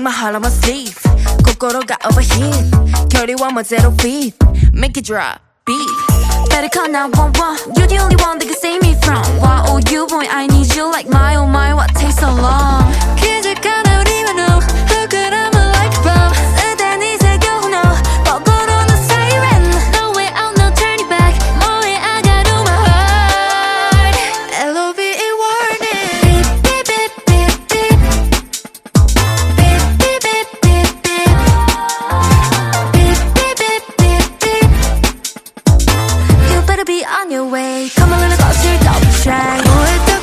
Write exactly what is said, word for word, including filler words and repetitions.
my heart on my sleeve心が overheat 距離はもうzero feet Make it drop beat Better call nine one one You're the only one that can save me from Why oh you boy I need you like my oh my what takes so long 기적하는 우리만 know Who could I'm like bomb 쓰던 이 세경로 뻐꾸로는 siren No way out no turning back 뭐해 I got on my heart L O V E warning Beep beep beep beep Beep beep beep beep beep Beep beep beep beep beep You better be on your way Come on, let's go, double check.